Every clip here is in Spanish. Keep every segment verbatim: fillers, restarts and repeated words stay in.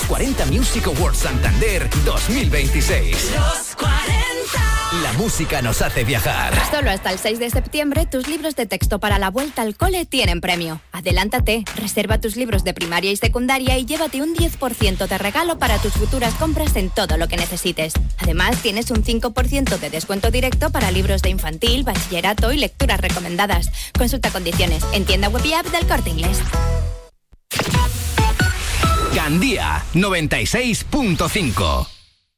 cuarenta Music Awards Santander dos mil veintiséis. Los cuarenta. La música nos hace viajar. Solo hasta el seis de septiembre, tus libros de texto para la vuelta al cole tienen premio. Adelántate, reserva tus libros de primaria y secundaria y llévate un diez por ciento de regalo para tus futuras compras en todo lo que necesites. Además, tienes un cinco por ciento de descuento directo para libros de infantil, bachillerato y lecturas recomendadas. Consulta condiciones en tienda web y app del Corte Inglés. Gandía noventa y seis punto cinco.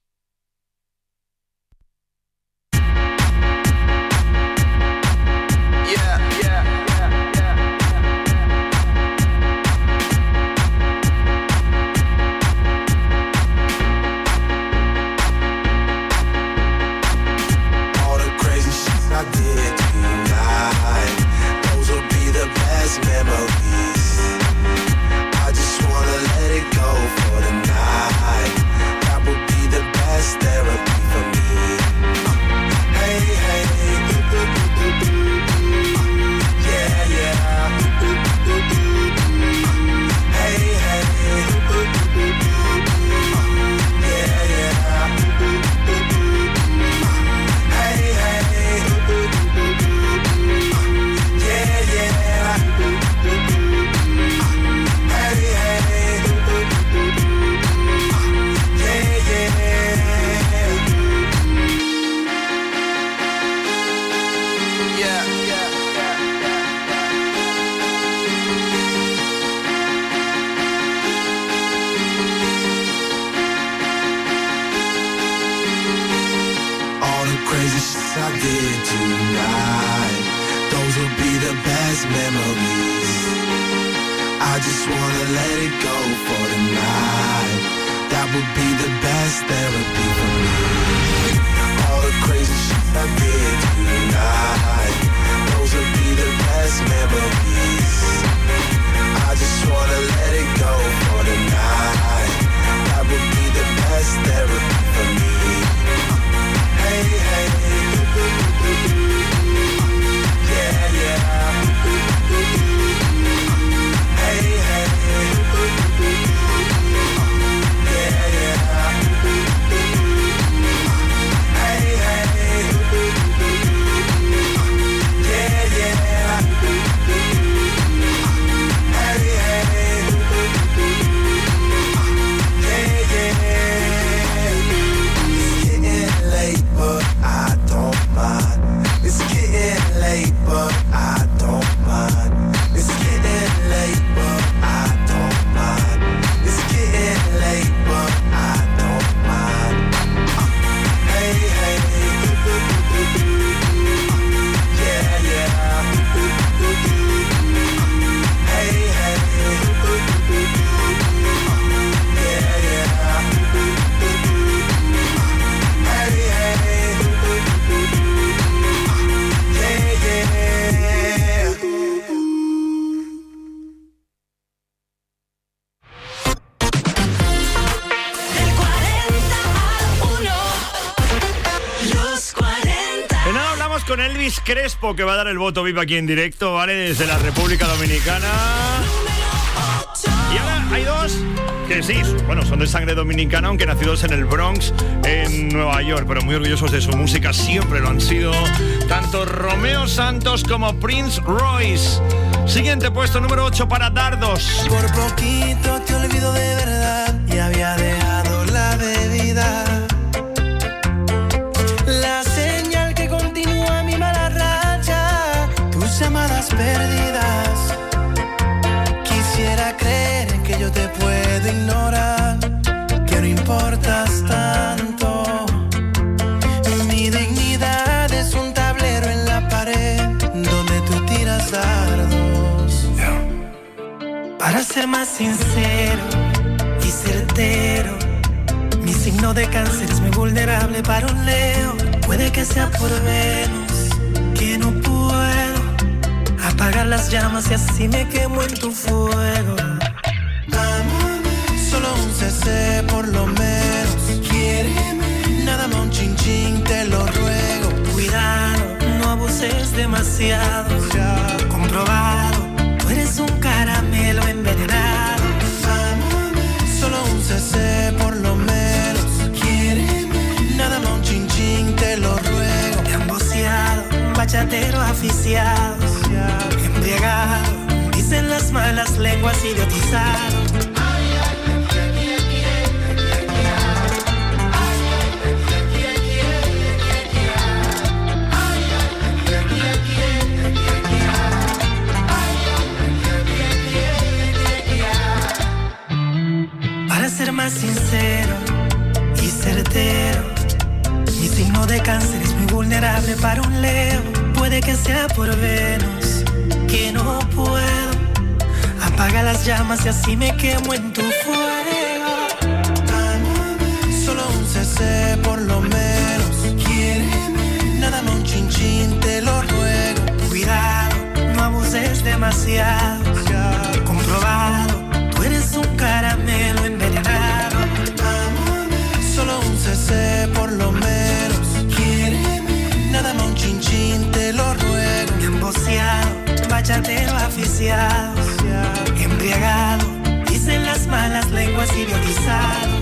Crespo, que va a dar el voto V I P aquí en directo, ¿vale? Desde la República Dominicana. Y ahora hay dos que sí, bueno, son de sangre dominicana, aunque nacidos en el Bronx, en Nueva York, pero muy orgullosos de su música, siempre lo han sido, tanto Romeo Santos como Prince Royce. Siguiente puesto, número ocho para Dardos. Por poquito te olvido de verdad y había dejado la bebida. La señal que continúa mi mala racha, tus llamadas perdidas. Quisiera creer que yo te puedo ignorar, que no importas tanto. Mi dignidad es un tablero en la pared donde tú tiras dardos. Para ser más sincero y certero, mi signo de cáncer es muy vulnerable para un Leo. Puede que sea por Venus, que no puedo apagar las llamas y así me quemo en tu fuego. Solo un C C por lo menos, quiéreme. Nada más un chin chin, te lo ruego. Cuidado, no abuses demasiado. Ya comprobado, tú eres un caramelo envenenado. Solo un C C aficiados, embriagado, dicen las malas lenguas, idiotizado. Para ser más sincero y certero, mi signo de cáncer es muy vulnerable para un Leo. Puede que sea por Venus, que no puedo. Apaga las llamas y así me quemo en tu fuego. Solo un C C por lo menos. Quiéreme, nada más un chin chin, te lo ruego. Cuidado, no abuses demasiado. Comprobado, tú eres un caramelo envenenado. Solo un C C por lo menos. Quiéreme, nada más un chin chin, te lo ruego. Emboceado, bachatero aficiado, embriagado, dicen las malas lenguas, idiotizado.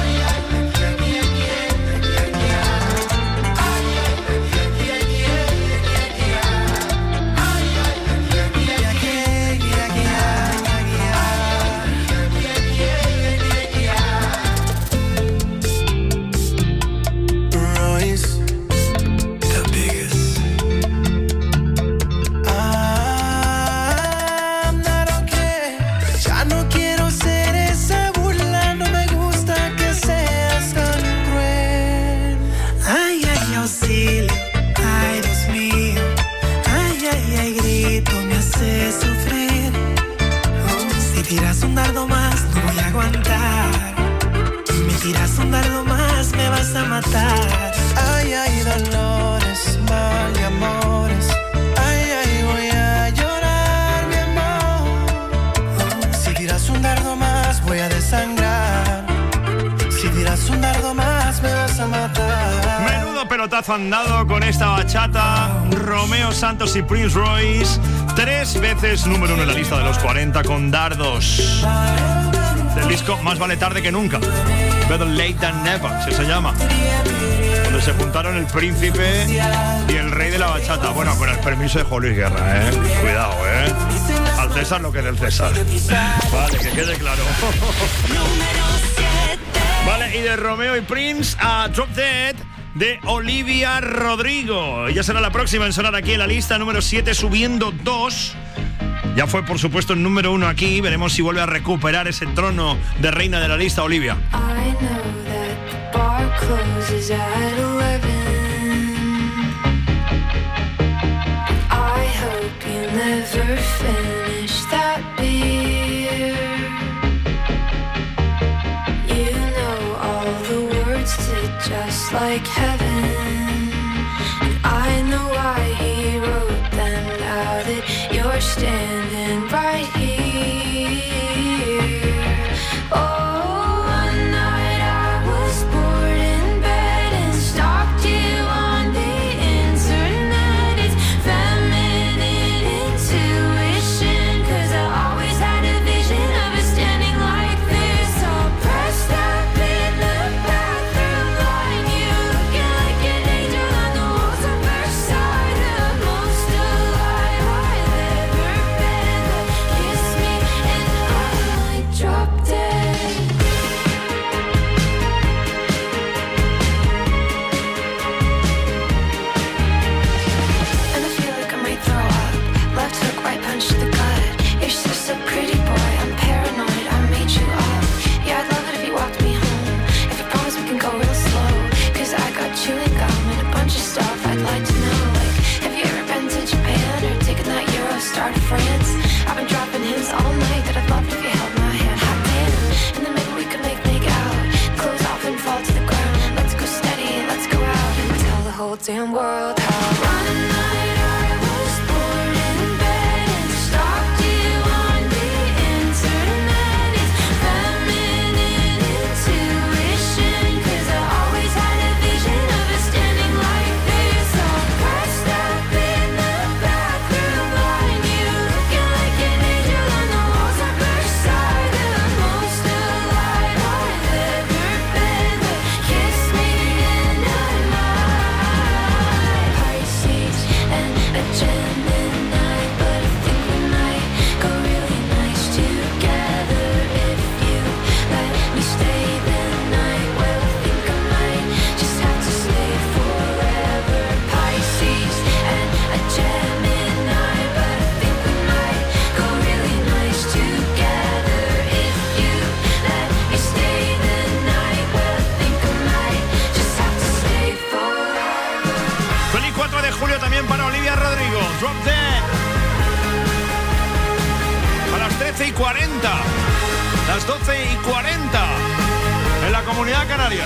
Tiras un dardo más, no voy a aguantar. Me tiras un dardo más, me vas a matar. Ay, ay, dolores, mal y amores. Ay, ay, voy a llorar, mi amor. Si tiras un dardo más, voy a desangrar. Si tiras un dardo más, me vas a matar. Menudo pelotazo han dado con esta bachata Romeo Santos y Prince Royce. Tres veces número uno en la lista de los cuarenta con Dardos. Del disco Más vale tarde que nunca. Better late than never, así se llama. Donde se juntaron el príncipe y el rey de la bachata. Bueno, con el permiso de Juan Luis Guerra, ¿eh? Cuidado, ¿eh? Al César lo que es del César. Vale, que quede claro. Vale, y de Romeo y Prince a Drop Dead de Olivia Rodrigo. Ella será la próxima en sonar aquí en la lista, número siete, subiendo dos. Ya fue, por supuesto, el número uno aquí. Veremos si vuelve a recuperar ese trono de reina de la lista, Olivia. I know that the bar closes at eleven. I hope you never finish that beer. You know all the words to Just Like Heaven. And I know why he wrote them now that you're standing right here. Oh, one night I was bored in bed and stalked you on the internet. It's feminine intuition, 'cause I always had a vision of us standing like this, all pressed up in the bathroom line. You looking like an angel on the walls of Versailles, the most alive I've ever been. Kiss me and I might drop dead. And I feel like I might throw up. Left hook, right punch to the gut. You're just a pretty boy, I'm paranoid, I made you up. Yeah, I'd love it if you walked me home. If you promise we can go real slow, 'cause I got chewing gum and a bunch of stuff I'd like to know. Like, have you ever been to Japan or taken that Eurostar to France? I've been dropping hints all night that I'd love it if you held my hand. Hot damn, and then maybe we could make make out. Close off and fall to the ground. Let's go steady, let's go out and tell the whole damn world how. One night I was bored in bed and stalked you on the internet. It's feminine intuition, 'cause I always had a vision of us standing like this, all pressed up in the bathroom line. You looking like an angel on the walls of Versailles, the most alive I've ever been. But kiss me and I might cuarenta. Las doce y cuarenta en la Comunidad Canaria.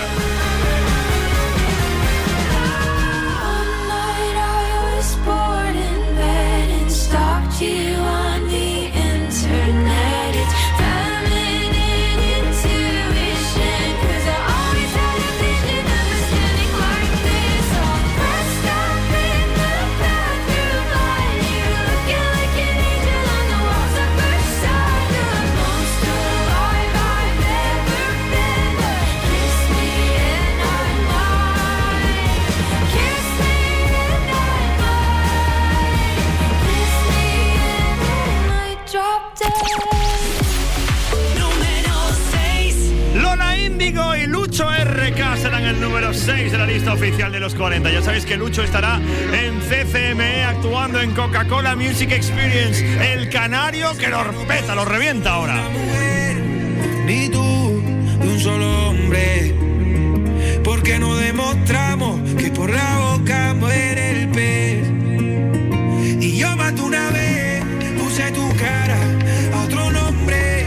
Serán el número seis de la lista oficial de los cuarenta. Ya sabéis que Lucho estará en C C M E actuando en Coca-Cola Music Experience. El canario que lo peta, lo revienta ahora. Ni tú, de un solo hombre. Porque no demostramos que por la boca muere el pez. Y yo maté una vez, puse tu cara a otro nombre.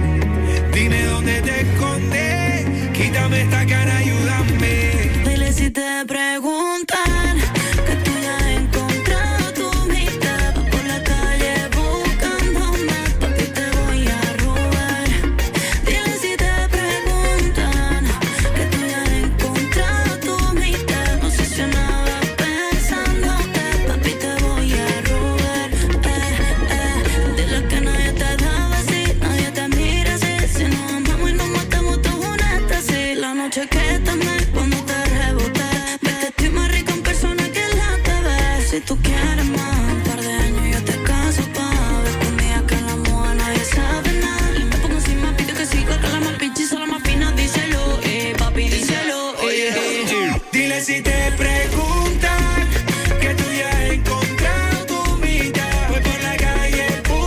Dime dónde te escondes, quítame esta cara, ayúdame. Dile si te preguntan que tú ya has encontrado tu mitad. Vas por la calle buscándome, papi, te voy a robar. Dile si te preguntan que tú ya has encontrado tu mitad. Obsesionada pensándote, papi, te voy a robar. Eh, eh. Dile que nadie te daba así, nadie te mira así. Si nos amamos y nos matamos todos una así. La noche que te amé, cuando te reboté, ves que estoy más rica en persona que en la T V. Si tú quieres más, un par de años yo te caso pa' ver conmigo que en la moda nadie sabe nada. Y me pongo encima, pide que siga con la más pinchiza, la más fina, díselo, eh, papi, díselo, eh, eh. Dile si te preguntan que tú ya has encontrado tu mitad. Voy por la calle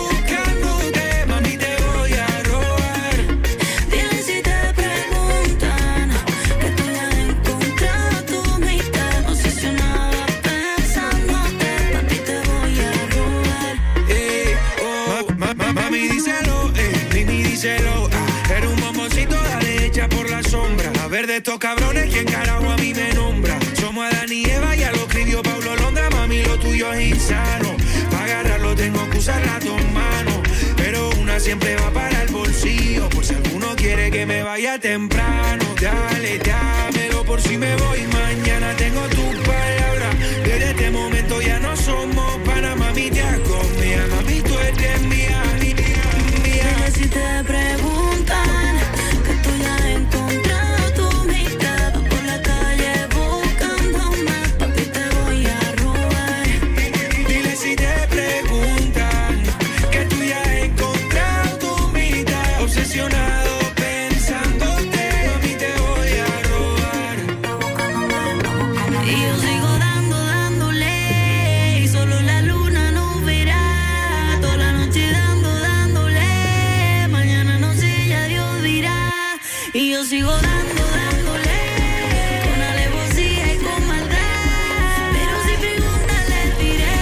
buscándote, mami, te voy a robar. Dile si te preguntan que tú ya has encontrado tu mitad. Obsesionada pensándote, papi, te voy a robar. Eh, oh, ma, ma, mami, díselo, eh, Mimi, díselo. Ah, eres un bomboncito, dale, hecha por la sombra. A ver de estos cabrones, ¿quién carajo a mí me nombra? Somos Adán y Eva, ya lo escribió Paulo Londra. Mami, lo tuyo es insano. Para agarrarlo tengo que usar las dos manos. Pero una siempre va para el bolsillo, por si alguno quiere que me vaya temprano. Dale, dámelo por si me voy mañana. Tengo tus palabras, desde este momento ya no somos pana. Mami, te hago mía, mami, tú eres mía, mía, mía. Dile si te preguntan que tú ya has encontrado tu mitad. Vas por la calle buscándome, papi, te voy a robar. Dile si te preguntan que tú ya has encontrado tu mitad. Obsesionado pensándote, mami, te voy a robar. Y yo sigo dando, dándole, y solo la luna nos verá. Toda la noche dando, dándole, mañana no sé, ya Dios dirá. Y yo sigo dando, dándole, con alevosía y con maldad. Pero si preguntan les diré.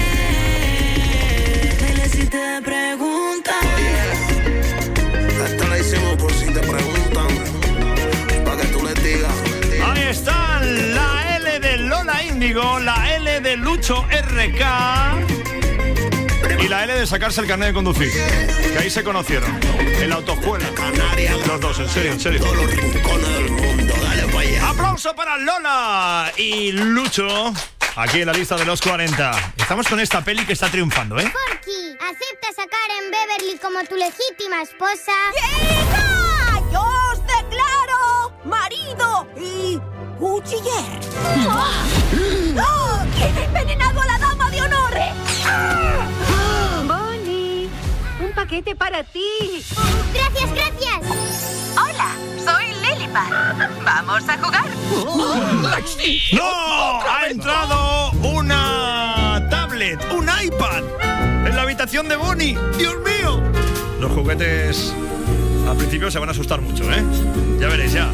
Dile si te preguntan. Esta la hicimos por si te preguntan, para que tú les digas. Ahí está la L de Lola Índigo, la L de Lucho R K y la L de sacarse el carnet de conducir, que ahí se conocieron en la autoescuela. Canarias, Los dos, en serio, en serio. todos los rincones del mundo, dale para allá. Aplauso para Lola y Lucho, aquí en la lista de los cuarenta. Estamos con esta peli que está triunfando, ¿eh? Porky, ¿aceptas a Karen Beverly como tu legítima esposa? ¡Hija! ¡Yo os declaro marido y cuchiller! ¡Oh! ¿Quién ha envenenado a la dama de honor? Bonnie, un paquete para ti. Gracias, gracias. Hola, soy Lilipad. ¿Vamos a jugar? ¡No! Ha entrado una tablet, un iPad en la habitación de Bonnie. ¡Dios mío! Los juguetes al principio se van a asustar mucho, ¿eh? Ya veréis, ya.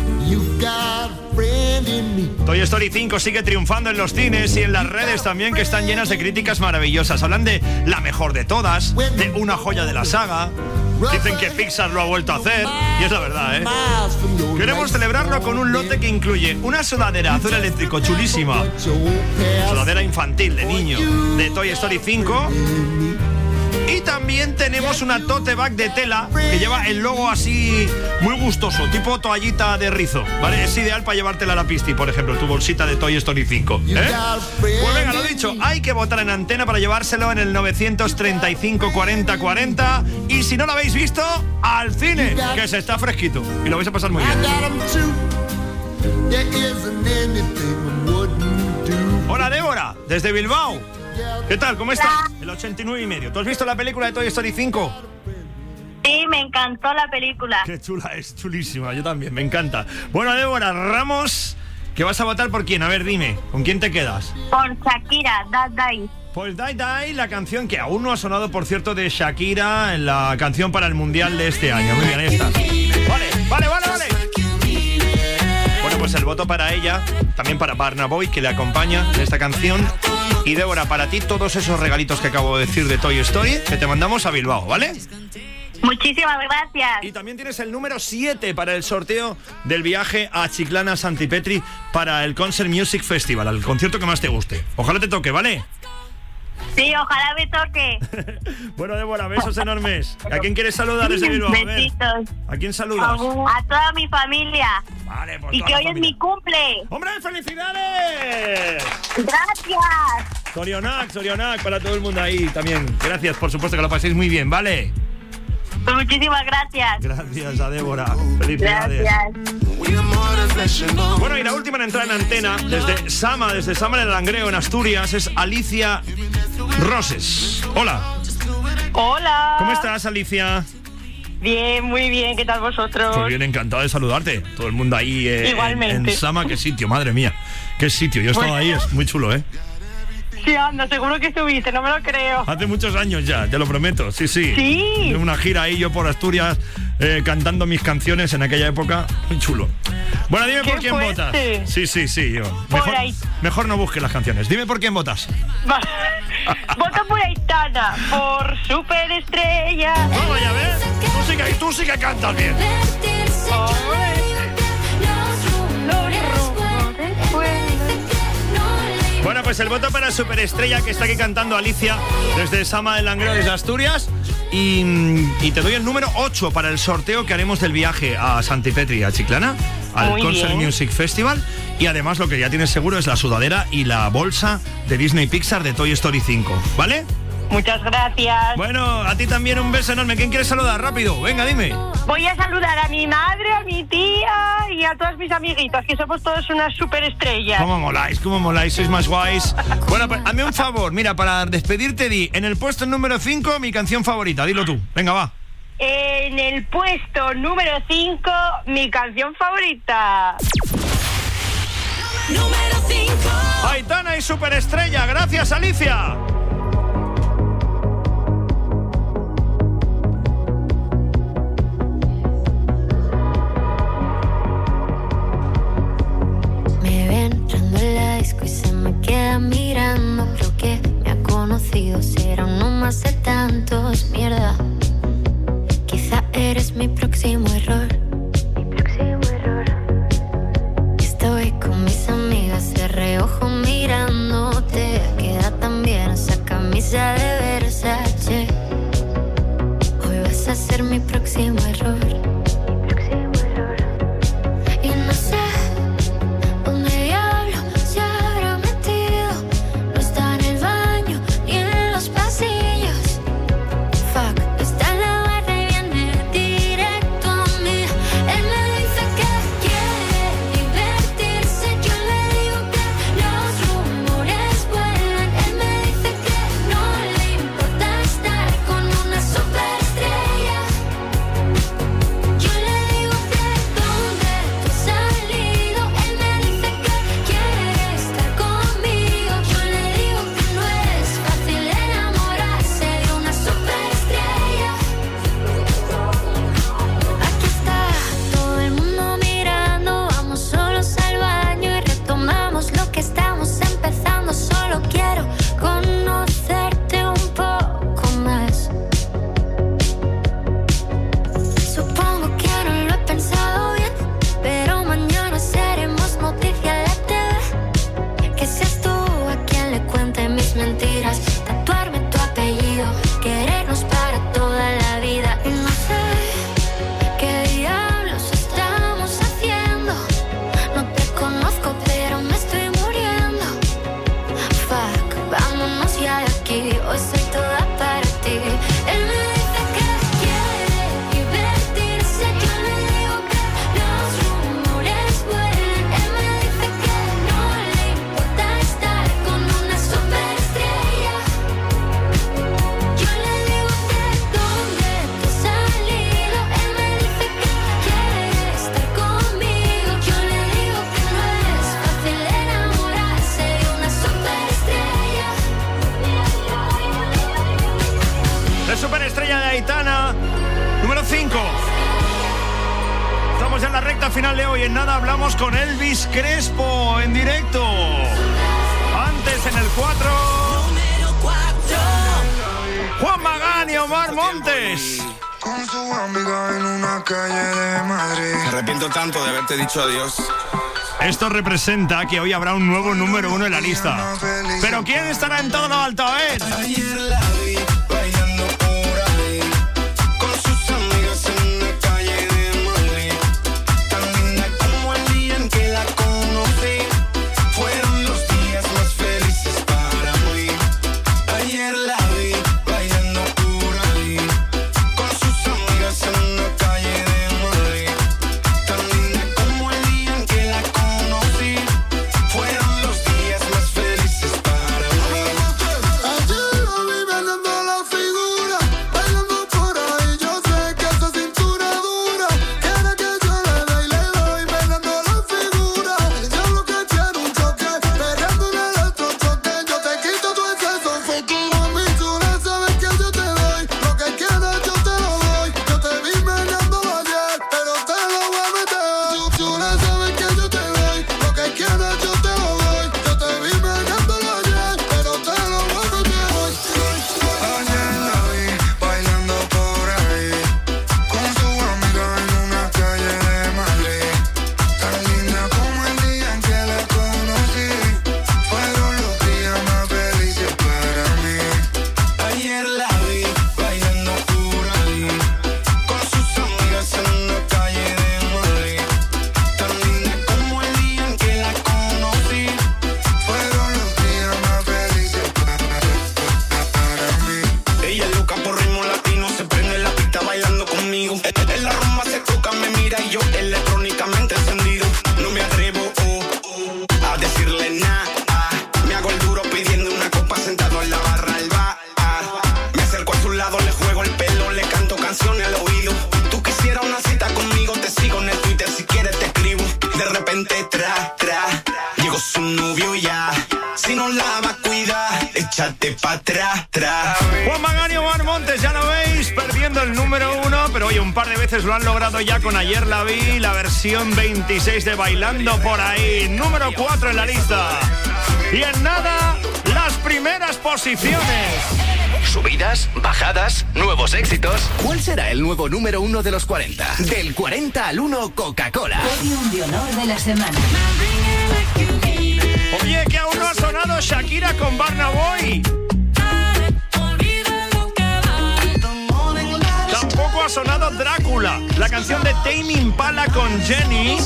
Toy Story cinco sigue triunfando en los cines y en las redes también, que están llenas de críticas maravillosas. Hablan de la mejor de todas, de una joya de la saga. Dicen que Pixar lo ha vuelto a hacer, y es la verdad, ¿eh? Queremos celebrarlo con un lote que incluye una sudadera azul eléctrico chulísima, sudadera infantil de niño de Toy Story cinco, y también tenemos una tote bag de tela que lleva el logo así muy gustoso, tipo toallita de rizo, ¿vale? Es ideal para llevártela a la pisti, por ejemplo, tu bolsita de Toy Story cinco, ¿eh? Pues venga, lo dicho, hay que votar en antena para llevárselo en el novecientos treinta y cinco cuarenta cuarenta, y si no lo habéis visto, al cine, que se está fresquito y lo vais a pasar muy bien. Hola, Débora, desde Bilbao. ¿Qué tal? ¿Cómo estás? El ochenta y nueve y medio. ¿Tú has visto la película de Toy Story cinco? Sí, me encantó la película. Qué chula, es chulísima. Yo también, me encanta. Bueno, Débora Ramos, ¿que vas a votar por quién? A ver, dime, ¿con quién te quedas? Por Shakira, That Die. Pues Die Die, la canción que aún no ha sonado, por cierto, de Shakira, en la canción para el Mundial de este año. Muy bien, ahí está. Vale, vale, vale, vale. Bueno, pues el voto para ella, también para Barna Boy, que le acompaña en esta canción. Y Débora, para ti todos esos regalitos que acabo de decir de Toy Story, que te mandamos a Bilbao, ¿vale? Muchísimas gracias. Y también tienes el número siete para el sorteo del viaje a Chiclana Santipetri para el Concert Music Festival, al concierto que más te guste. Ojalá te toque, ¿vale? Sí, ojalá me toque. Bueno, Débora, besos enormes. ¿A quién quieres saludar desde Bilbao? A ver. Besitos. ¿A quién saludas? A toda mi familia. Vale, pues y toda que la hoy familia. es mi cumple. ¡Hombre, felicidades! Gracias. Sorionac, Sorionac, para todo el mundo ahí también. Gracias, por supuesto, que lo paséis muy bien, ¿vale? Pues muchísimas gracias. Gracias a Débora. Felicidades. Gracias. Bueno, y la última en entrar en antena, desde Sama, desde Sama en el Langreo, en Asturias, es Alicia Roses. Hola. Hola. ¿Cómo estás, Alicia? Bien, muy bien. ¿Qué tal vosotros? Pues bien, encantado de saludarte. Todo el mundo ahí eh, Igualmente. En, en Sama, qué sitio, madre mía. Qué sitio. Yo he estado Pues... ahí, es muy chulo, ¿eh? Sí, anda, seguro que estuviste, no me lo creo. Hace muchos años ya, te lo prometo, sí, sí. Sí. De una gira ahí yo por Asturias eh, cantando mis canciones en aquella época, muy chulo. Bueno, dime Qué por quién fuerte. votas. Sí, sí, sí, yo. Por Mejor, ahí. mejor no busques las canciones. Dime por quién votas. Va. Voto por Aitana, por Superestrella. Vamos, ya ves. Tú sí que, tú sí que cantas bien. Bueno, pues el voto para Superestrella, que está aquí cantando Alicia desde Sama del Langreo, desde Asturias. Y, y te doy el número ocho para el sorteo que haremos del viaje a Santipetri, a Chiclana, al Muy Concert bien. Music Festival. Y además lo que ya tienes seguro es la sudadera y la bolsa de Disney Pixar de Toy Story cinco, ¿vale? Muchas gracias. Bueno, a ti también un beso enorme. ¿Quién quieres saludar? Rápido, venga, dime. Voy a saludar a mi madre, a mi tía y a todas mis amiguitas, que somos todos unas superestrellas. ¿Cómo moláis? ¿Cómo moláis? Sois más guays. Bueno, pues hazme un favor. Mira, para despedirte di en el puesto número cinco mi canción favorita. Dilo tú. Venga, va. En el puesto número cinco, mi canción favorita. Número cinco. Aitana y Superestrella. Gracias, Alicia. Me ve entrando en la disco y se me queda mirando. Creo que me ha conocido, será uno más de tantos. Mierda, quizá eres mi próximo error. Mi próximo error. Estoy con mis amigas de reojo mirándote. Queda tan bien esa camisa de Versace. Hoy vas a ser mi próximo error. Mi próximo error. Y no sé ¿dónde diablo se habrá metido? No está en el baño ni en los pasillos. Fuck, está en la barra y viene directo a mí. en la recta final de hoy. En nada hablamos con Elvis Crespo en directo. Antes en el cuatro. Número cuatro. Juan Magán y Omar Montes. Con su amiga en una calle de Madrid. Me arrepiento tanto de haberte dicho adiós. Esto representa que hoy habrá un nuevo número uno en la lista. Pero ¿quién estará en todo lo alto? A ver. Ayer la vi bailando por ahí con sus amigas en una calle de Madrid. Tan linda como el día en que la conocí. Fueron los días más felices para mí. Ayer la vi bailando por ahí con sus amigas en una calle de Madrid. Tan linda como el día en que la conocí. Fueron los días más felices para mí. Ayer la vi bailando la figura, bailando por ahí. Yo sé que esa cintura dura quiere que yo le dé y le doy, bailando la figura. Yo lo que quiero un choque, perreando un electrochoque. Yo te quito tu exceso, foco. Mami chula, sabes que yo te doy lo que quieras, yo te lo doy. Yo te vi meneando ayer, pero te lo voy a meter. Chula, sabes que yo te doy lo que quieras, yo te lo doy. Yo te vi meneando ayer, pero te lo voy a meter. Ayer la vi bailando por ahí con su amiga en una calle de Madrid. Tan linda como el día en que la conocí. Fueron los días más felices para mí. Ayer la vi bailando por ahí con sus amigas en una calle de Madrid. Tan linda como el día en que la conocí. Fueron los días más felices para mí. Ella es loca por ritmo latino, se prende la pista bailando conmigo. En la rumba se toca, me mira y yo electrónicamente encendido. No me atrevo oh, oh, a decirle nada. Me hago el duro pidiendo una copa sentado en la barra del bar. Me acerco a su lado, le juego el pelo, le canto canciones al oído. Tú quisieras una cita conmigo, te sigo en el Twitter, si quieres te escribo. De repente tra, tra, llegó su novio ya. Si no la va a cuidar, échate pa' atrás, tra. Juan Magán y Omar Montes, ya lo veis, perdiendo el número uno, pero oye, un par de veces lo han logrado ya con Ayer la vi, la versión veintiséis de Bailando por ahí, número cuatro en la lista. Y en nada, las primeras posiciones. Subidas, bajadas, nuevos éxitos. ¿Cuál será el nuevo número uno de los cuarenta? Del cuarenta al uno, Coca-Cola. Podium de honor de la semana. Oye, que aún no ha sonado Shakira con Burna Boy. Tampoco ha sonado Drácula, la canción de Tame Impala con Jenny.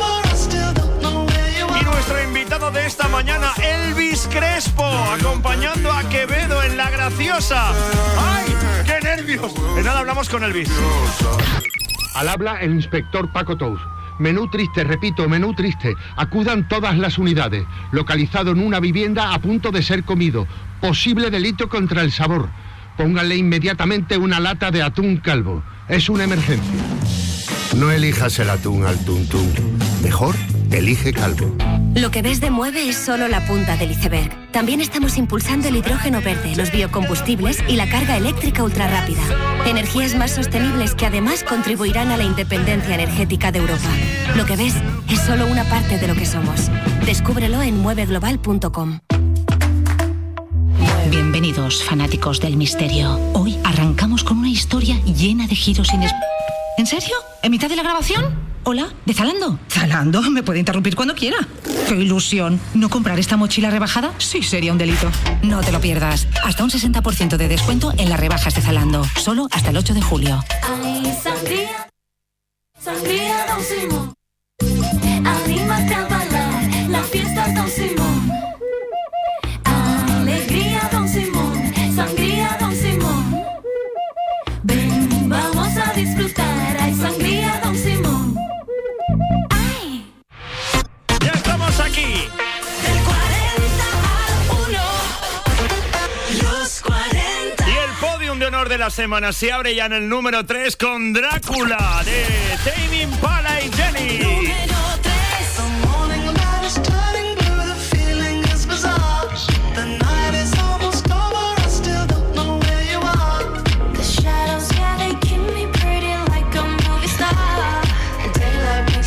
Y nuestro invitado de esta mañana, Elvis Crespo, acompañando a Quevedo en La Graciosa. ¡Ay, qué nervios! De nada hablamos con Elvis. Al habla el inspector Paco Tous. Menú triste, repito, menú triste. Acudan todas las unidades. Localizado en una vivienda a punto de ser comido. Posible delito contra el sabor. Pónganle inmediatamente una lata de atún calvo. Es una emergencia. No elijas el atún al tuntún. Mejor, elige calvo. Lo que ves de Mueve es solo la punta del iceberg. También estamos impulsando el hidrógeno verde, los biocombustibles y la carga eléctrica ultrarrápida. Energías más sostenibles que además contribuirán a la independencia energética de Europa. Lo que ves es solo una parte de lo que somos. Descúbrelo en mueve global punto com. Bienvenidos, fanáticos del misterio. Hoy arrancamos con una historia llena de giros inesperados. ¿En serio? ¿En mitad de la grabación? Hola, ¿de Zalando? ¿Zalando? Me puede interrumpir cuando quiera. ¡Qué ilusión! ¿No comprar esta mochila rebajada? Sí, sería un delito. No te lo pierdas. Hasta un sesenta por ciento de descuento en las rebajas de Zalando. Solo hasta el ocho de julio. Ay, sangría, sangría Don Simón. Anímate a bailar, la fiesta es Don Simón. Alegría Don Simón, sangría Don Simón. Ven, vamos a disfrutar, hay sangría Don Simón. Ay. Ya estamos aquí. Del cuarenta al uno, los cuarenta. Y el podium de honor de la semana se abre ya en el número tres con Drácula de Tame Impala y Jenny. Número tres. Shadows, yeah, they keep me pretty like a movie star. Daylight makes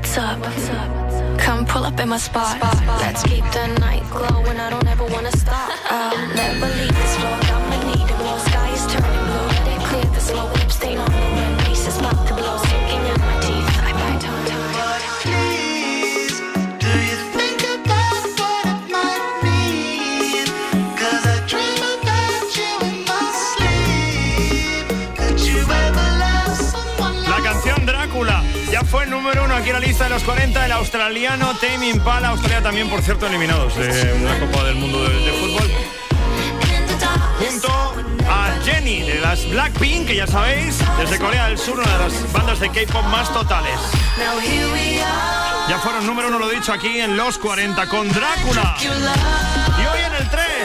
What's up? Come pull up in my spot. Let's keep the night glowing. I don't ever wanna stop. I'll never leave this floor. I'ma need it more. Sky is turning blue. Let it clear the slow lip stain on the rim. Pieces about to blow, sinking in my teeth. I bite on to it. Please, do you think about what it might mean? 'Cause I dream about you in my sleep. Could you ever love someone like La canción Drácula ya fue el número uno aquí en la lista de los cuarenta. El australiano Tame Impala. Australia también, por cierto, eliminados de una Copa del Mundo de, de fútbol. Junto a Jennie de las Blackpink, que ya sabéis, desde Corea del Sur, una de las bandas de K-pop más totales. Ya fueron número uno, lo he dicho, aquí en los cuarenta con Drácula. Y hoy en el tres.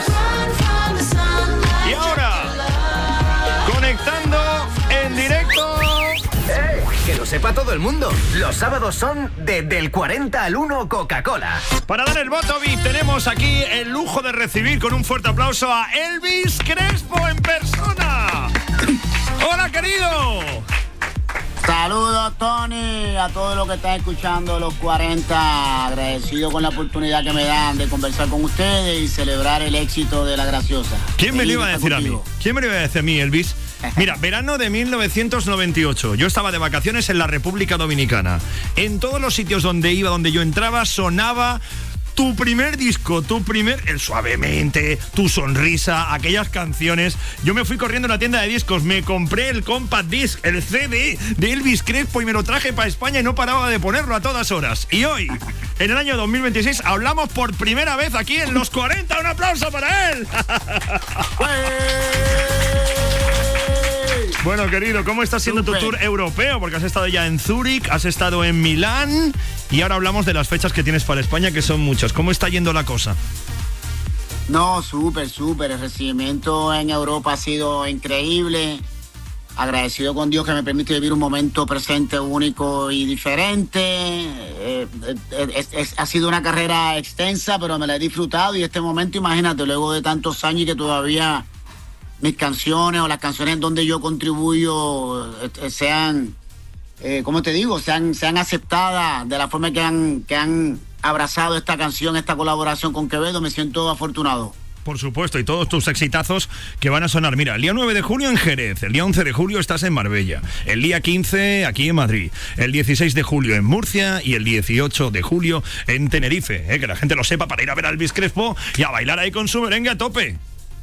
Y ahora, conectando en directo. ¡Eh! Que lo sepa todo el mundo. Los sábados son de Del cuarenta al uno Coca-Cola. Para dar el voto V I P tenemos aquí el lujo de recibir con un fuerte aplauso a Elvis Crespo en persona. ¡Hola, querido! Saludos, Tony, a todos los que están escuchando los cuarenta. Agradecido con la oportunidad que me dan de conversar con ustedes y celebrar el éxito de La Graciosa. ¿Quién me lo iba a decir a mí? ¿Quién me lo iba a decir a mí, Elvis? Mira, verano de mil novecientos noventa y ocho. Yo estaba de vacaciones en la República Dominicana. En todos los sitios donde iba, donde yo entraba, sonaba tu primer disco, tu primer... El Suavemente, Tu Sonrisa, aquellas canciones. Yo me fui corriendo a una tienda de discos, me compré el compact disc, el C D de Elvis Crespo y me lo traje para España y no paraba de ponerlo a todas horas. Y hoy, en el año dos mil veintiséis, hablamos por primera vez aquí en los cuarenta. ¡Un aplauso para él! Bueno, querido, ¿cómo está siendo Super. tu tour europeo? Porque has estado ya en Zúrich, has estado en Milán y ahora hablamos de las fechas que tienes para España, que son muchas. ¿Cómo está yendo la cosa? No, súper, súper. El recibimiento en Europa ha sido increíble. Agradecido con Dios que me permite vivir un momento presente único y diferente. Eh, eh, es, es, ha sido una carrera extensa, pero me la he disfrutado y este momento, imagínate, luego de tantos años y que todavía mis canciones o las canciones donde yo contribuyo eh, sean, eh, ¿cómo te digo? Sean, sean aceptadas de la forma que han, que han abrazado esta canción, esta colaboración con Quevedo. Me siento afortunado. Por supuesto, y todos tus exitazos que van a sonar. Mira, el día nueve de junio en Jerez, el día once de julio estás en Marbella, el día quince aquí en Madrid, el dieciséis de julio en Murcia y el dieciocho de julio en Tenerife. Eh, que la gente lo sepa para ir a ver a Elvis Crespo y a bailar ahí con su merengue a tope.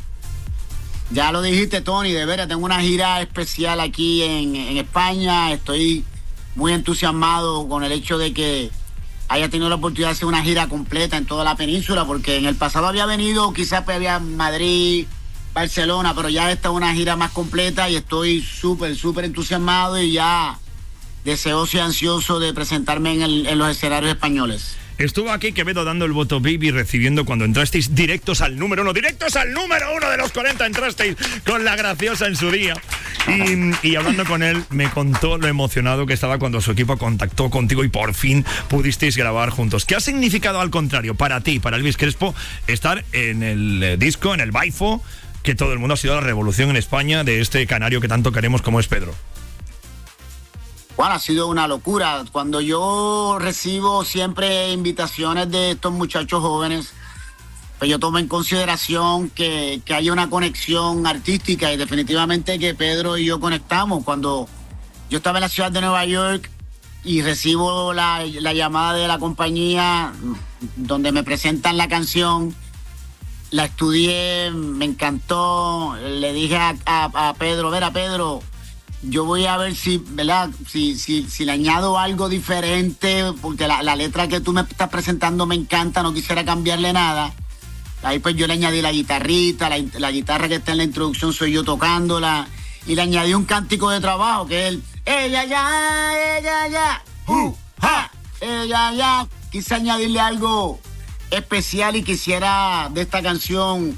Ya lo dijiste, Tony, de veras, tengo una gira especial aquí en, en España. Estoy muy entusiasmado con el hecho de que haya tenido la oportunidad de hacer una gira completa en toda la península, porque en el pasado había venido, quizás había Madrid, Barcelona, pero ya esta es una gira más completa y estoy súper, súper entusiasmado y ya deseoso y ansioso de presentarme en, el, en los escenarios españoles. Estuvo aquí Quevedo dando el voto baby, recibiendo cuando entrasteis directos al número uno, directos al número uno de los cuarenta, entrasteis con La Graciosa en su día. Y, y hablando con él, me contó lo emocionado que estaba cuando su equipo contactó contigo y por fin pudisteis grabar juntos. ¿Qué ha significado, al contrario, para ti, para Elvis Crespo, estar en el eh, disco, en el Baifo, que todo el mundo ha sido la revolución en España de este canario que tanto queremos como es Pedro? Bueno, ha sido una locura. Cuando yo recibo siempre invitaciones de estos muchachos jóvenes, pues yo tomo en consideración que, que haya una conexión artística y definitivamente que Pedro y yo conectamos. Cuando yo estaba en la ciudad de Nueva York y recibo la, la llamada de la compañía donde me presentan la canción, la estudié, me encantó, le dije a, a, a Pedro, ver a Pedro, yo voy a ver si, ¿verdad? Si, si, si le añado algo diferente, porque la, la letra que tú me estás presentando me encanta, no quisiera cambiarle nada. Ahí pues yo le añadí la guitarrita, la, la guitarra que está en la introducción soy yo tocándola, y le añadí un cántico de trabajo que es el ella ya, ella ya, uh, ja, ella ya. Quise añadirle algo especial y quisiera de esta canción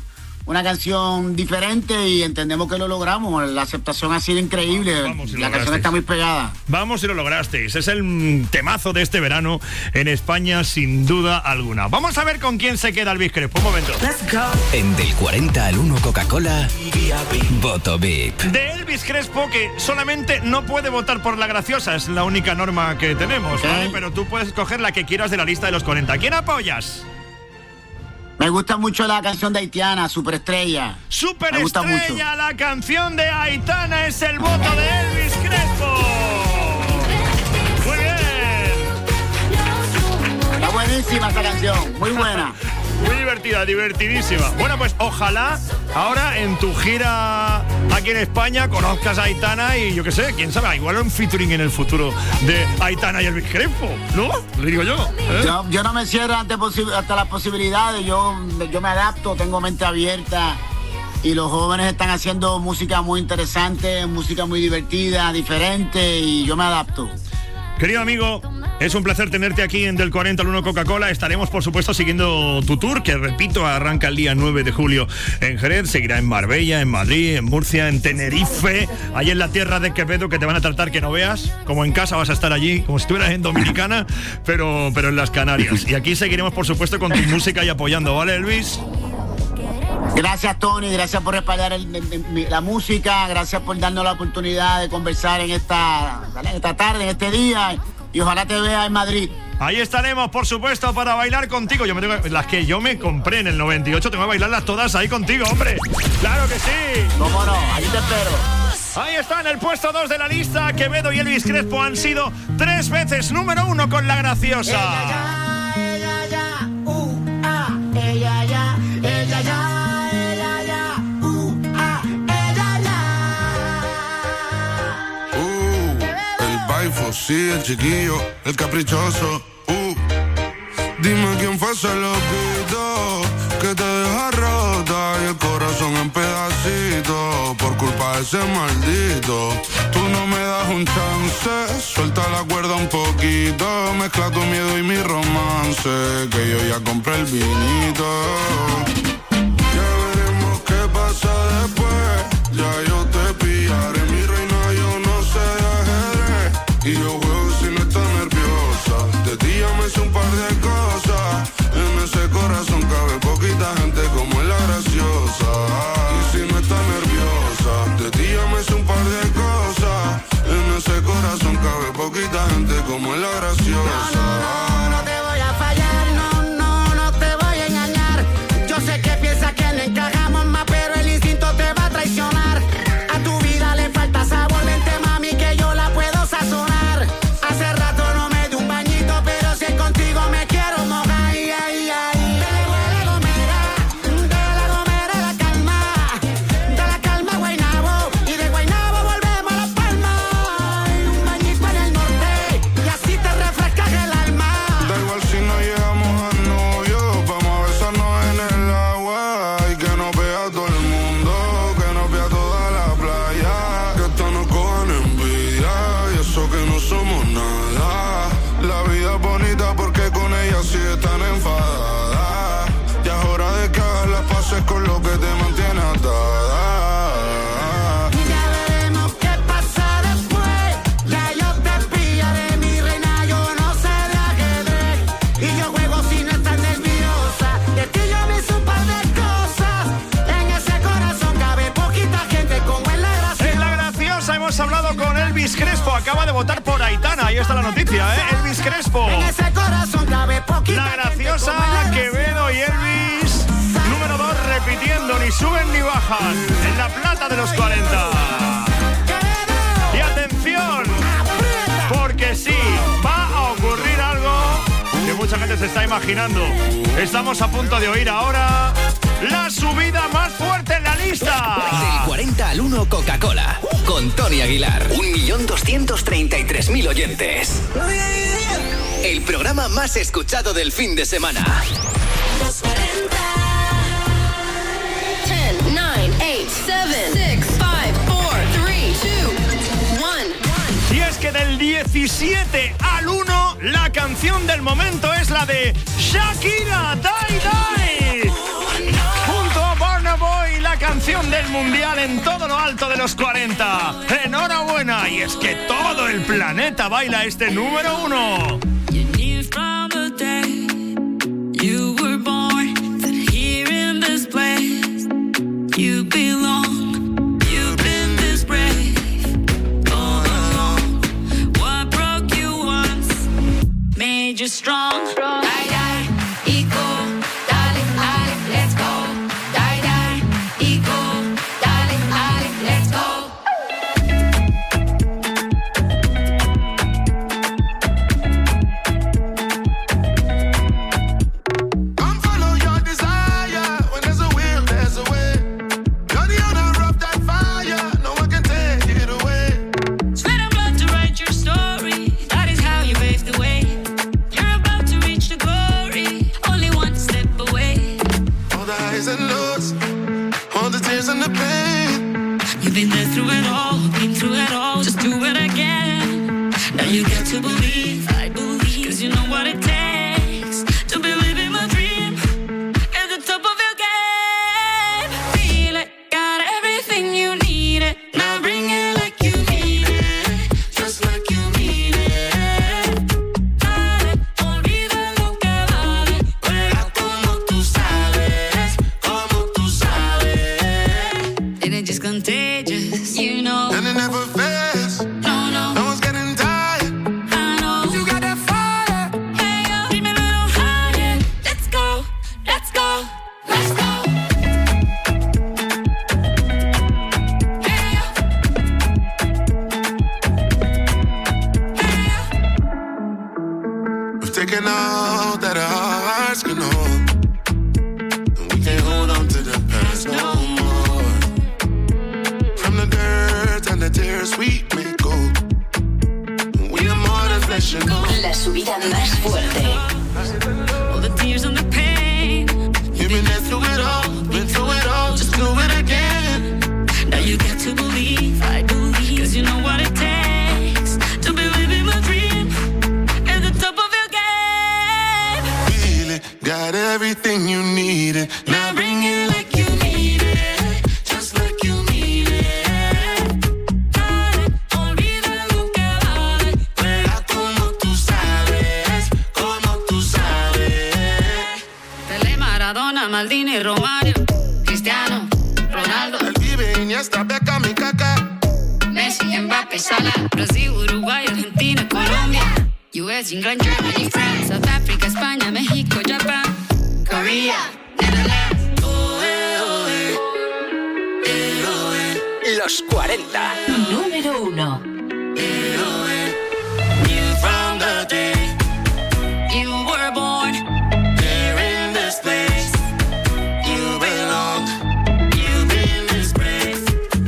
una canción diferente y entendemos que lo logramos. La aceptación ha sido increíble. Vamos, si la canción está muy pegada. Vamos si lo lograsteis. Es el temazo de este verano en España, sin duda alguna. Vamos a ver con quién se queda Elvis Crespo. Un momento. Let's go. En Del cuarenta al uno Coca-Cola, voto V I P. De Elvis Crespo, que solamente no puede votar por la graciosa. Es la única norma que tenemos, okay. ¿Vale? Pero tú puedes coger la que quieras de la lista de los cuarenta. ¿Quién apoyas? Me gusta mucho la canción de Aitana, Superestrella. Superestrella, la canción de Aitana es el voto de Elvis Crespo. Muy bien. Está buenísima esta canción, muy buena. Muy divertida, divertidísima. Bueno, pues ojalá ahora en tu gira aquí en España conozcas a Aitana y yo qué sé, quién sabe, igual un featuring en el futuro de Aitana y Elvis Crespo, ¿no? Lo digo yo, ¿eh? yo. Yo no me cierro ante hasta las posibilidades, yo, yo me adapto, tengo mente abierta y los jóvenes están haciendo música muy interesante, música muy divertida, diferente y yo me adapto. Querido amigo, es un placer tenerte aquí en Del cuarenta al uno Coca-Cola. Estaremos, por supuesto, siguiendo tu tour, que, repito, arranca el día nueve de julio en Jerez. Seguirá en Marbella, en Madrid, en Murcia, en Tenerife, allí en la tierra de Quevedo, que te van a tratar que no veas. Como en casa vas a estar allí, como si estuvieras en Dominicana, pero, pero en las Canarias. Y aquí seguiremos, por supuesto, con tu música y apoyando, ¿vale, Elvis? Gracias, Tony, gracias por respaldar el, el, el, la música, gracias por darnos la oportunidad de conversar en esta, en esta tarde, en este día, y ojalá te vea en Madrid. Ahí estaremos, por supuesto, para bailar contigo. Yo me tengo, las que yo me compré en el noventa y ocho, tengo que bailarlas todas ahí contigo, hombre. ¡Claro que sí! ¿Cómo no? Ahí te espero. Ahí está, en el puesto dos de la lista. Quevedo y Elvis Crespo han sido tres veces número uno con La Graciosa. Ella ya, ella ya, uh, ah, ella ya, ella ya. Sí, el chiquillo, el caprichoso. Uh. Dime quién fue ese loquito que te deja rota y el corazón en pedacitos por culpa de ese maldito. Tú no me das un chance, suelta la cuerda un poquito, mezcla tu miedo y mi romance, que yo ya compré el vinito. Ya veremos qué pasa después, ya yo te pillaré, mi reina, yo no sé de ajedrez. Y yo juego si no está nerviosa. De ti ya me sé un par de cosas. En ese corazón cabe poquita gente como es La Graciosa. Y si no está nerviosa, de ti ya me sé un par de cosas. En ese corazón cabe poquita gente como es La Graciosa. No, no, no, no te voy a fallar. No, no, no te voy a engañar. Yo sé que piensas que no encajamos más, pero el instinto te va a traicionar. A tu vida le falta sabor, vente mami que yo la puedo sazonar. Hace rato no me di un bañito, pero si es contigo me quiero mojar. Ay, ay, ay. De la Gomera, de la Gomera la calma, de la calma Guaynabo, y de Guaynabo volvemos a La Palma. Ay, un bañito en el norte, y así te refrescas el alma. Da igual si no llegamos a novio, vamos a besarnos en el agua. Y que nos vea todo el mundo, que nos vea toda la playa. Que esto nos cojan envidia, y eso que no somos nada. La vida es bonita porque con ella sí están enfadadas. Ya es hora de que hagas las paces con lo que te mantiene atada. Ya veremos qué pasa después. Ya yo te pillaré, mi reina, yo no sé de ajedrez. Y yo juego si no estás nerviosa. De ti yo me hice un par de cosas. En ese corazón cabe poquita gente como es La Graciosa. En La Graciosa hemos hablado con Elvis Crespo. Acaba de votar por Aitana. Ahí está la noticia, ¿eh? Elvis Crespo. En ese corazón cabe poquita La Graciosa, Quevedo y Elvis. Número dos, repitiendo, ni suben ni bajan. En la plata de los cuarenta. Y atención, porque sí, va a ocurrir algo que mucha gente se está imaginando. Estamos a punto de oír ahora la subida más fuerte en la lista. Del cuarenta al uno Coca-Cola, con Tony Aguilar. un millón doscientos treinta y tres mil oyentes. El programa más escuchado del fin de semana. Los cuarenta. diez, nueve, ocho, siete, seis, cinco, cuatro, tres, dos, uno. Y es que del diecisiete al uno, la canción del momento es la de Shakira, Die Die. Junto a Burna Boy del mundial en todo lo alto de los cuarenta. ¡Enhorabuena! Y es que todo el planeta baila este número uno. You were born, that here in this place you belong. You've been this brave all along. What broke you once made you strong. Die, die, y go, dale, dale, let's go. Die, die, y go, dale, dale, let's go. You've been there through it all, been through it all, just do it again. Now you get to believe, I believe, cause you know what it takes to believe in my dream. At the top of your game, feel it, got everything you need it. Now bring it like you need it, just like you mean it. Dale, olvida lo que vale, juega como tú sabes, como tú sabes. And it just contagious, you know. And it never fails. No, no. No one's getting tired. I know. You got that fire. Hey, yo, keep me a little higher. Let's go, let's go, let's go. Hey, We've taken all that our hearts can hold, and we can't hold on to the past no more. From the dirt and the tears we make gold. We are more than flesh and bone. La subida más fuerte. All the tears and the pain. You've been there through it all, been through it all, just do it again. Now you get to believe, I believe, cause you know what it takes to believe in my dream. At the top of your game. Feel it, got everything you needed. Now bring it like you need it, just like you mean it. Dale, olvida lo que vale. Juega como tú sabes, como tú sabes. Pelé, Maradona, Maldini, Romario, Cristiano, Ronaldo, El vive Iniesta, Beckham y Kaká. Messi, Mbappé, Salah, Brasil, Uruguay, Argentina, Colombia, U S, England, Germany, France, South Africa, España, México, Japan, Korea, Netherlands. Oh, eh, oh, eh. Eh, oh, eh. Los cuarenta. Número uno. Eh, oh, eh. From the day You were born, here in this place, you belong. You've been this brave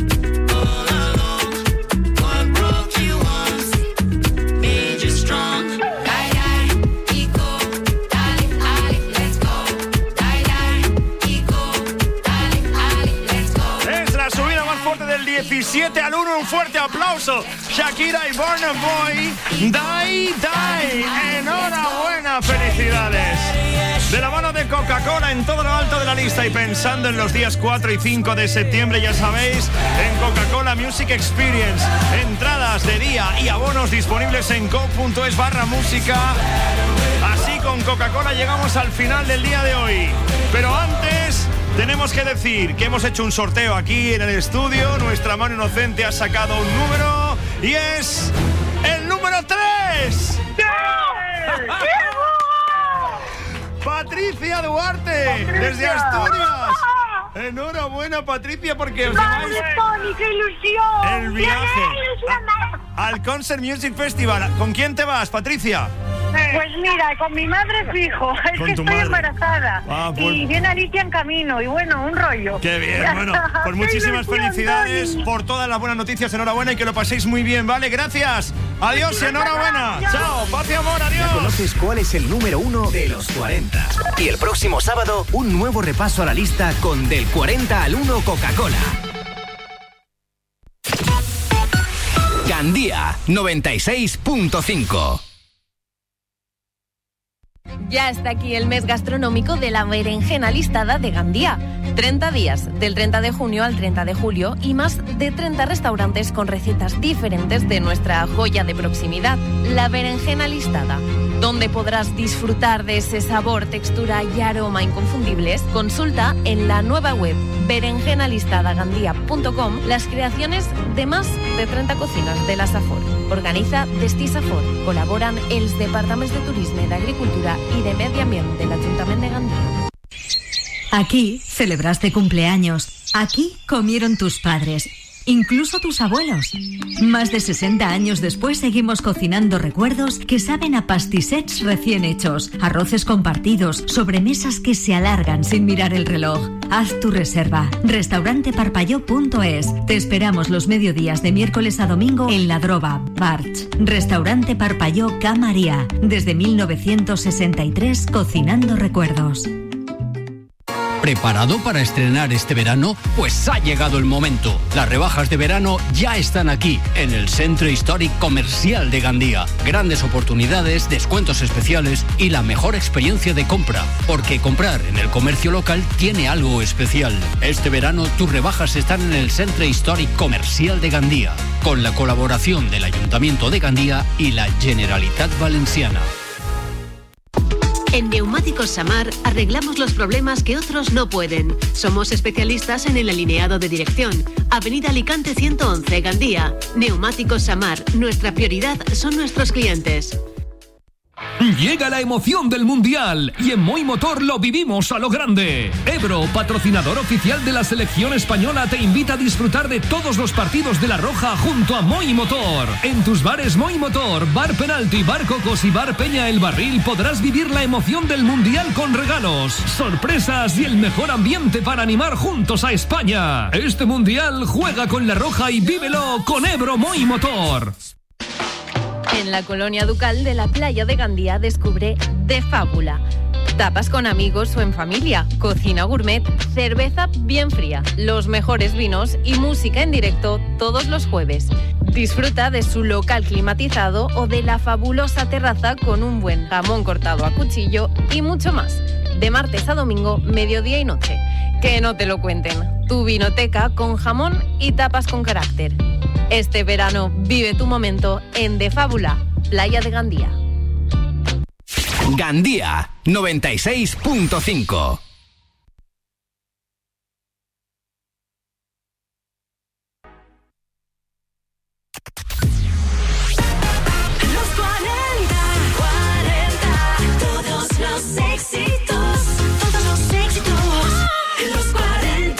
all along. What broke you once made you strong. Die, die, y go, dale, dale, let's go. Die, die, y go, dale, dale, let's go. Es la subida más fuerte del diecisiete al uno. Un fuerte aplauso. Shakira y Burna Boy. Die, die. Enhorabuena, felicidades. De la mano de Coca-Cola en todo lo alto de la lista y pensando en los días cuatro y cinco de septiembre, ya sabéis, en Coca-Cola Music Experience. Entradas de día y abonos disponibles en coke.es barra música. Así con Coca-Cola llegamos al final del día de hoy. Pero antes tenemos que decir que hemos hecho un sorteo aquí en el estudio. Nuestra mano inocente ha sacado un número y es el número tres. Patricia Duarte, desde Asturias. Enhorabuena, Patricia, porque os ¡Vale, lleváis Tony, qué ilusión! el viaje a- al Concert Music Festival. ¿Con quién te vas, Patricia? Pues mira, con mi madre fijo, es Con que tu estoy madre. embarazada. Ah, pues- Y viene Alicia en camino, y bueno, un rollo. Qué bien, bueno, pues ¡Qué muchísimas ilusión, felicidades Tony! por todas las buenas noticias. Enhorabuena y que lo paséis muy bien, ¿vale? Gracias. Adiós y enhorabuena. Chao, paz y amor, adiós. ¿Conoces cuál es el número uno de los cuarenta? Y el próximo sábado, un nuevo repaso a la lista con Del cuarenta al uno Coca-Cola. Gandía noventa y seis punto cinco. Ya está aquí el mes gastronómico de la berenjena listada de Gandía. treinta días, del treinta de junio al treinta de julio, y más de treinta restaurantes con recetas diferentes de nuestra joya de proximidad, la berenjena listada, donde podrás disfrutar de ese sabor, textura y aroma inconfundibles. Consulta en la nueva web berenjena listada gandía punto com las creaciones de más de treinta cocinas de la Safor. Organiza Destí Safor. Colaboran els Departaments de Turisme, d'Agricultura y de Medio Ambiente del Ayuntamiento de Gandía. Aquí celebraste cumpleaños. Aquí comieron tus padres, incluso tus abuelos. Más de sesenta años después seguimos cocinando recuerdos que saben a pastissets recién hechos, arroces compartidos, sobremesas que se alargan sin mirar el reloj. Haz tu reserva. restaurante parpalló punto es. Te esperamos los mediodías de miércoles a domingo en La Droga, Barch. Restaurante Parpalló Ca María. Desde mil novecientos sesenta y tres, cocinando recuerdos. ¿Preparado para estrenar este verano? Pues ha llegado el momento. Las rebajas de verano ya están aquí, en el Centro Históric Comercial de Gandía. Grandes oportunidades, descuentos especiales y la mejor experiencia de compra. Porque comprar en el comercio local tiene algo especial. Este verano tus rebajas están en el Centro Históric Comercial de Gandía, con la colaboración del Ayuntamiento de Gandía y la Generalitat Valenciana. En Neumáticos Samar arreglamos los problemas que otros no pueden. Somos especialistas en el alineado de dirección. Avenida Alicante ciento once, Gandía. Neumáticos Samar. Nuestra prioridad son nuestros clientes. Llega la emoción del Mundial y en Moi Motor lo vivimos a lo grande. Ebro, patrocinador oficial de la selección española, te invita a disfrutar de todos los partidos de La Roja junto a Moi Motor. En tus bares Moi Motor, Bar Penalti, Bar Cocos y Bar Peña El Barril podrás vivir la emoción del Mundial con regalos, sorpresas y el mejor ambiente para animar juntos a España. Este Mundial juega con La Roja y vívelo con Ebro Moi Motor. En la colonia Ducal de la playa de Gandía descubre De Fábula. Tapas con amigos o en familia, cocina gourmet, cerveza bien fría, los mejores vinos y música en directo todos los jueves. Disfruta de su local climatizado o de la fabulosa terraza con un buen jamón cortado a cuchillo y mucho más. De martes a domingo, mediodía y noche. Que no te lo cuenten. Tu vinoteca con jamón y tapas con carácter. Este verano vive tu momento en De Fábula, playa de Gandía. Gandía noventa y seis punto cinco. Los cuarenta, cuarenta, todos los éxitos, todos los éxitos, los cuarenta.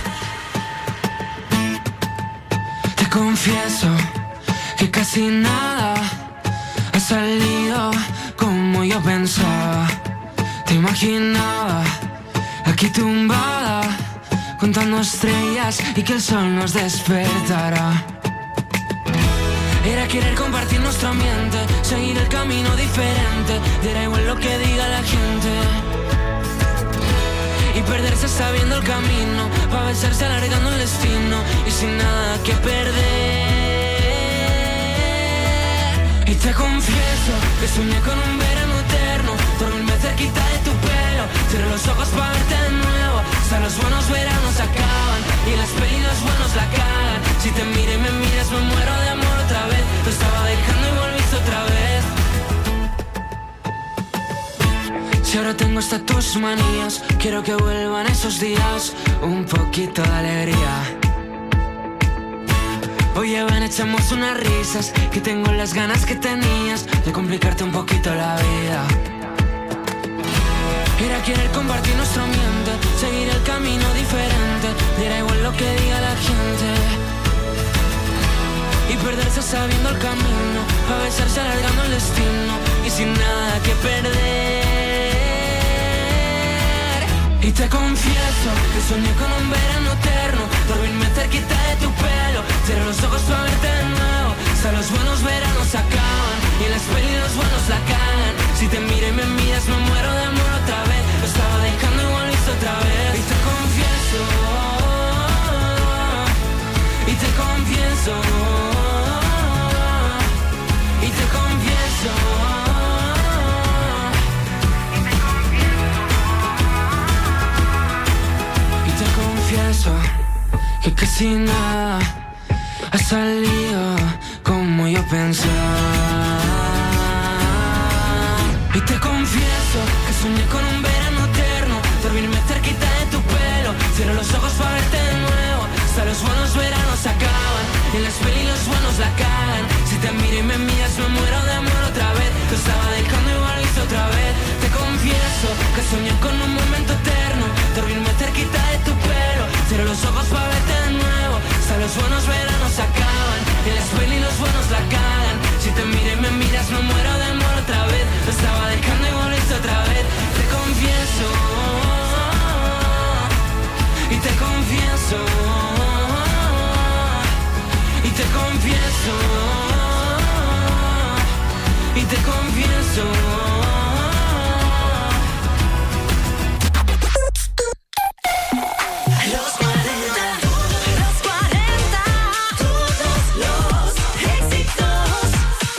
Te confieso que casi nada ha salido como yo pensaba. Te imaginaba aquí tumbada, contando estrellas y que el sol nos despertará. Era querer compartir nuestro ambiente, seguir el camino diferente, diera igual lo que diga la gente. Y perderse sabiendo el camino, pa' besarse alargando el destino y sin nada que perder. Y te confieso que soñé con un verano eterno, dormirme cerquita de tu pelo, cierro los ojos pa' verte de nuevo. Hasta los buenos veranos acaban y las pelis los buenos la cagan. Si te miro y me miras me muero de amor otra vez. Lo estaba dejando y volviste otra vez. Si ahora tengo hasta tus manías, quiero que vuelvan esos días, un poquito de alegría. Oye, ven, echamos unas risas, que tengo las ganas que tenías de complicarte un poquito la vida. Era querer compartir nuestro ambiente, seguir el camino diferente, diera igual lo que diga la gente. Y perderse sabiendo el camino, a besarse alargando el destino y sin nada que perder. Y te confieso que soñé con un verano eterno, dormirme cerquita de tu pelo, cierro los ojos para verte de nuevo. Hasta los buenos veranos acaban y las pelis los buenos la cagan. Si te miro y me miras me muero de amor otra vez. Lo estaba dejando y volviste otra vez. Y te confieso, y te confieso, y te confieso, confieso que casi nada ha salido como yo pensaba. Y te confieso que soñé con un verano eterno, dormirme cerquita de tu pelo, cierro los ojos para verte de nuevo. Hasta los buenos veranos acaban, y en las pelis los buenos la cagan. Si te miro y me miras me muero de amor otra vez. Lo estaba dejando igual lo hice otra vez. Te confieso que soñé con un momento eterno, dormirme cerquita de tu pelo, cierro los ojos para verte de nuevo. Hasta los buenos veranos acaban, y en las pelis los buenos la cagan. Si te miro y me miras me muero de amor otra vez. Lo estaba dejando igual lo hice otra vez. Te confieso, y te confieso, y te confieso, y te confieso. Los cuarenta, los cuarenta, todos los éxitos.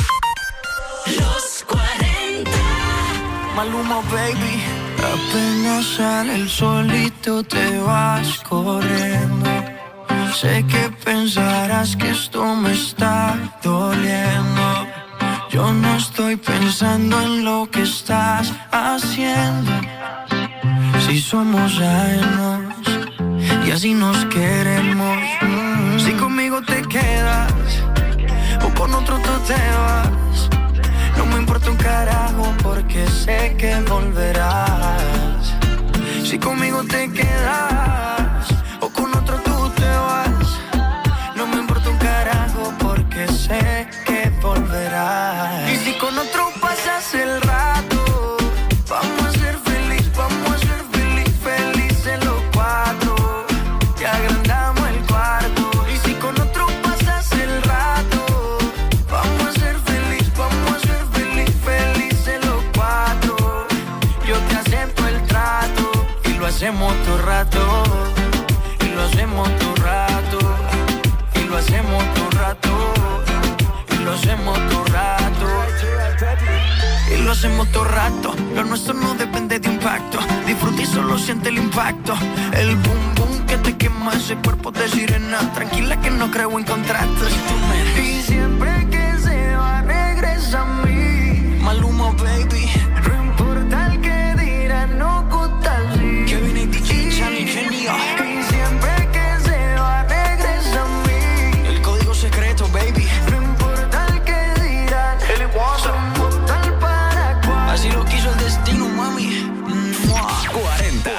Los cuarenta. Maluma, baby. Apenas sale el solito te vas corriendo. Sé que pensarás que esto me está doliendo. Yo no estoy pensando en lo que estás haciendo. Si somos ajenos y así nos queremos. Si conmigo te quedas o con otro tú te vas, no me importa un carajo porque sé que volverás. Si conmigo te quedas o con otro tú te vas, no me importa un carajo porque sé que volverás. Y si con otro pasas el rato, vamos a ser feliz, vamos a ser feliz, felices los cuatro. Te agrandamos el cuarto. Y si con otro pasas el rato, vamos a ser feliz, vamos a ser feliz, felices los cuatro. Yo te acepto el trato y lo hacemos todo rato. Y lo hacemos todo rato. Y lo hacemos todo rato. Y lo hacemos todo rato. Y lo hacemos todo rato. Lo nuestro no depende de impacto. Disfruta y solo siente el impacto. El boom boom que te quema ese cuerpo de sirena. Tranquila que no creo en contratos. Y siempre que se va regresa a mí. Maluma, baby. No importa el que dirán, no gusta así. Que viene D J Charlie Genio. Y siempre que se va regresa a mí. El código secreto, baby. No importa el que dirán, el somos tal para cual. Así lo quiso el destino, mami. cuarenta.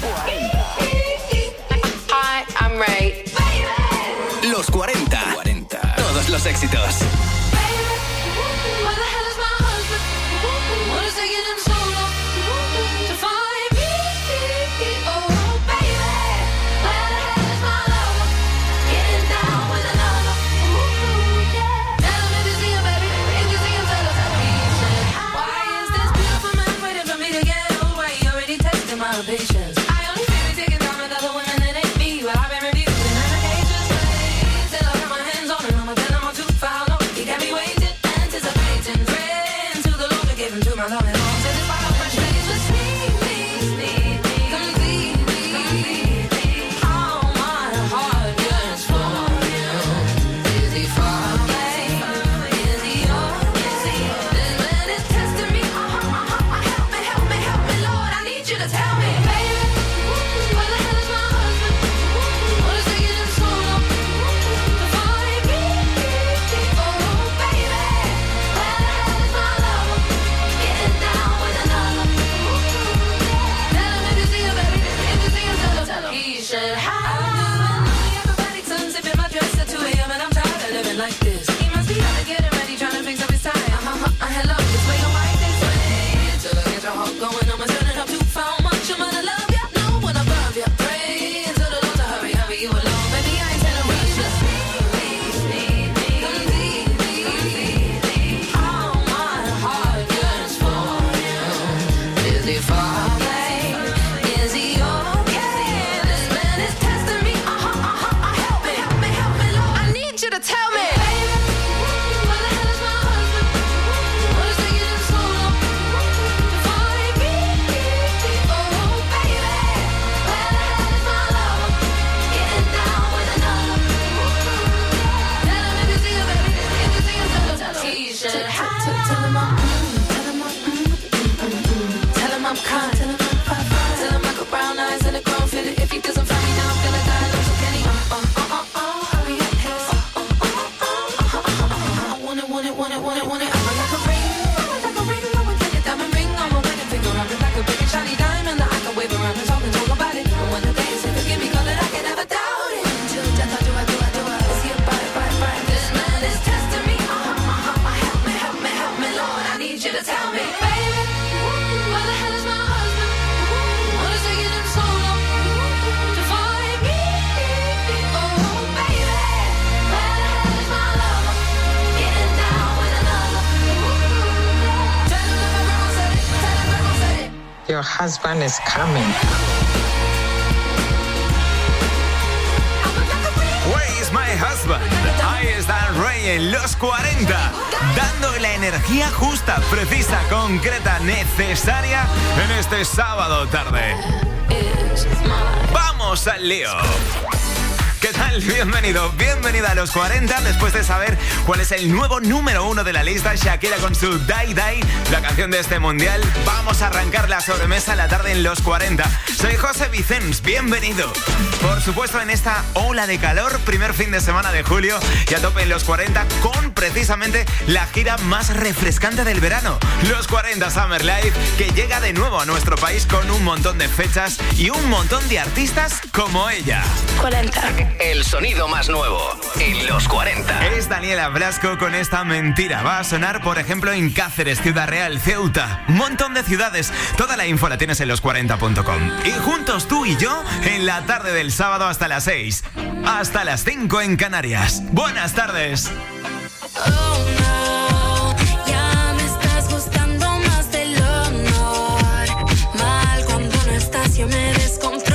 Hi, I'm Ray. Los cuarenta. Todos los éxitos. Patience. I only feel it taking time with other women that ain't me. Well, I've been reviewed in other cases. Still I got my hands on it, I'ma tell them I'm too foul. No husband is coming. Where is my husband? Ahí está Rey en los cuarenta, dando la energía justa, precisa, concreta, necesaria en este sábado tarde. ¡Vamos al lío! ¿Qué tal? Bienvenido, bienvenida a los cuarenta. Después de saber cuál es el nuevo número uno de la lista, Shakira con su Die Die, la canción de este mundial, vamos a arrancar la sobremesa a la tarde en los cuarenta. Soy José Vicens, bienvenido. Por supuesto, en esta ola de calor, primer fin de semana de julio, y a tope en los cuarenta con precisamente la gira más refrescante del verano, los cuarenta Summer Live, que llega de nuevo a nuestro país con un montón de fechas y un montón de artistas como ella. cuarenta. El sonido más nuevo en los cuarenta. Es Daniela Blasco con esta mentira. Va a sonar, por ejemplo, en Cáceres, Ciudad Real, Ceuta, un montón de ciudades. Toda la info la tienes en los cuarenta punto com. Y juntos tú y yo en la tarde del sábado hasta las seis, hasta las cinco en Canarias. Buenas tardes. Ya me estás gustando más de lo normal. Cuando no estás yo me descontrolo.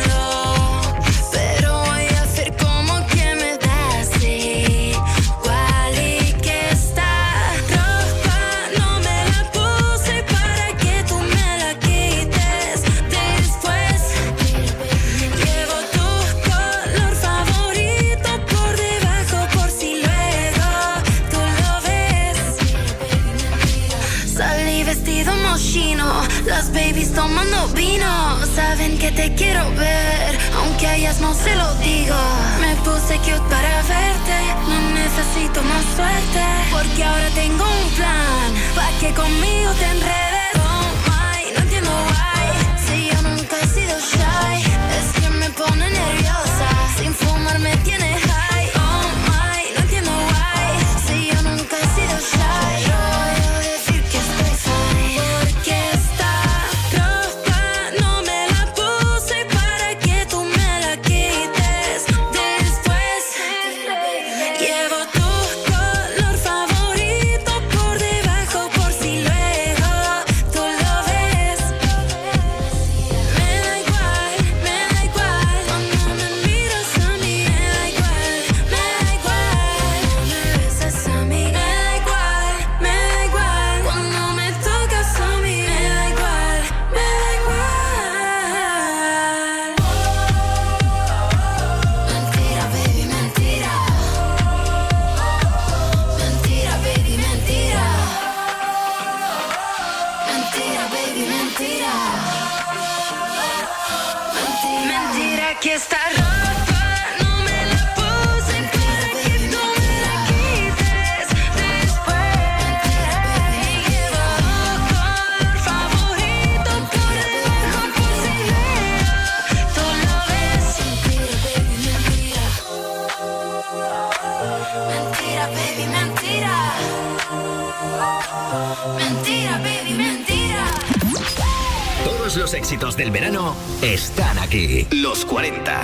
Las babies tomando vino, saben que te quiero ver, aunque a ellas no se lo digo. Me puse cute para verte, no necesito más suerte, porque ahora tengo un plan, pa' que conmigo te enredes. Oh my, no entiendo why, si yo nunca he sido shy, es que me pone nerviosa, sin fumar me tiene high. Oh my, no entiendo why, si yo nunca he sido shy, yo voy a decir que estoy fine, porque los éxitos del verano están aquí. Los cuarenta.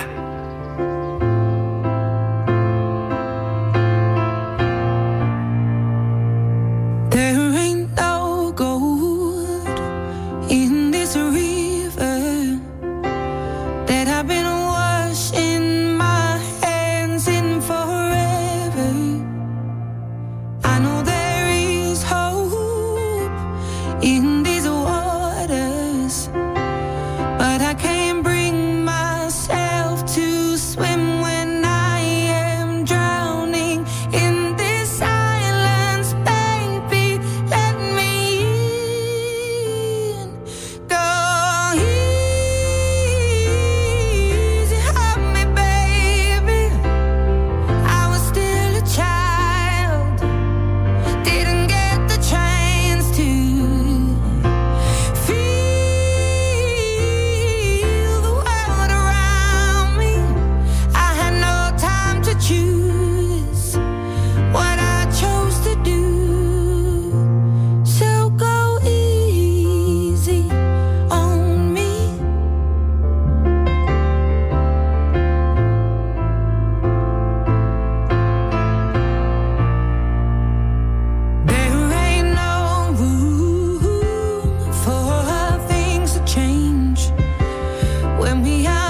But I can't bring myself to me out.